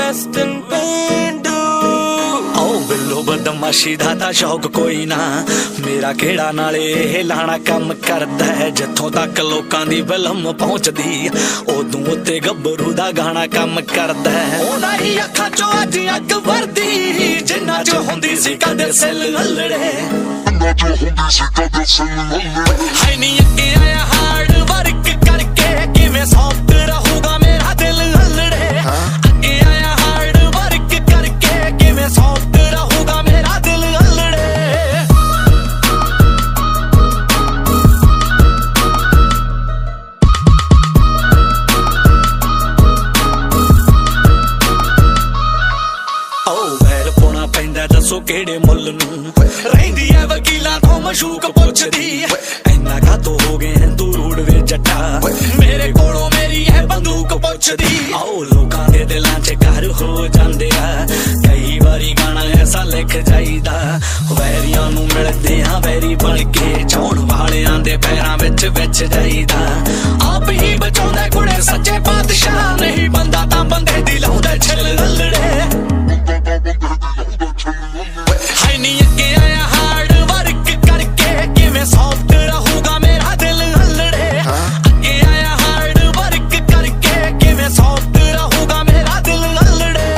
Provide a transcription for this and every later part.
western पेंडू आओ बिल्लो बदमाशी दा तां शौक कोई ना मेरा केड़ा नाले लाना कम करदा है जिथों तक लोकां दी फिल्म पहुंचदी उदों उत्ते गब्बरू दा गाना कम करदा है ओना ही अखां चों अज अग वरदी जिन्ना च हुंदी सी कदे सिल ललड़े हाय नी अगे आया हार्ड वर्क करके किवें सॉफ्ट रहूगा मेरा दिल ललड़े अगे आया हार्ड वर्क करके किवें सॉफ्ट रहूगा मेरा दिल ललड़े ओ वैर पोना पैंदा दसो केड़े मुल नूं रहिंदी है वकीलां तो मशूक पुछदी इन्ना कातों हो गए हैं तू रूड वे जट्टा मेरे कोलों मेरी है बंदूक पुछदी आओ लोकां दे दिलां च घर हो जांदे आ कई वारी गाना ऐसा लिख जाईदा वैरियां नूं मिलदे हां वैरी बण के छाउण वालियां दे पैरां विच विच जाईदा आप ही बचाउंदा कुड़े सच्चे बादशाह नहीं बंदा तां बंदे दी लाउंदा छिल ललड़े हाय नी अगे आया हार्ड वर्क करके किवें सॉफ्ट रहूगा मेरा दिल ललड़े अगे आया हार्ड वर्क करके किवें सॉफ्ट रहूगा मेरा दिल ललड़े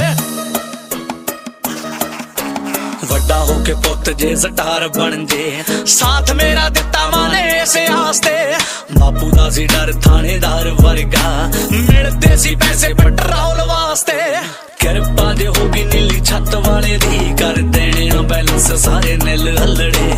वड्डा होके पुत्त जे स्टार बन जे साथ मेरा दिता माने इस आस्ते बापू दा सी डर थानेदार वर्गा मिलदे सी पैसे पेट्रोल वास्ते किरपा जे होगी नीली छत वाले दी कर देने बैलेंस सारे निल हलड़े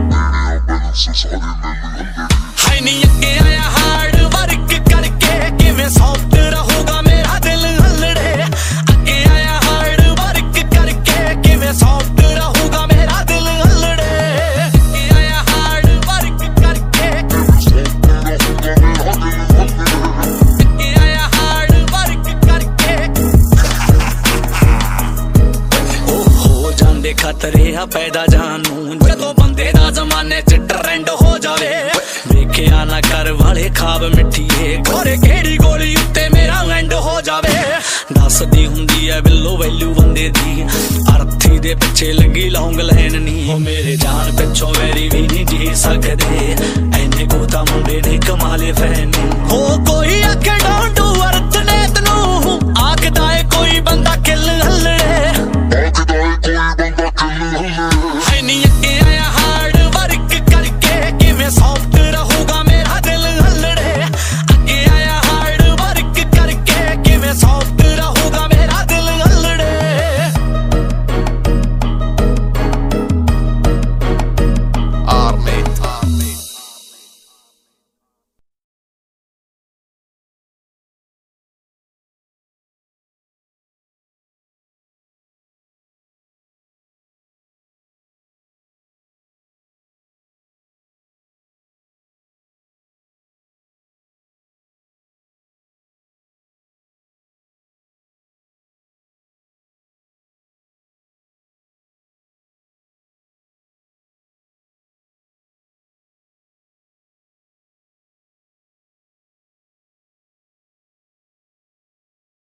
हाय नी अगे आया हार्ड वर्क करके किवें सॉफ्ट रहूगा मेरा दिल हलड़े अगे आया हार्ड वर्क करके किवें सॉफ्ट रहूगा मेरा दिल हलड़े अगे आया हार्ड वर्क करके अगे आया हार्ड वर्क करके जांदे खतरे आ पैदा जानू जदों बंदे दा जमाने च ट्रेंड हो जावे वेखिया ना कर वाले खाब मिठीए घोरे केड़ी गोली उत्ते मेरा एंड हो जावे दसदी हुंदी है बिल्लो वैल्यू बंदे दी अर्थी दे पिछे लगी लौंग लैन नी मेरे जान पिछों वैरी भी नहीं जी सकदे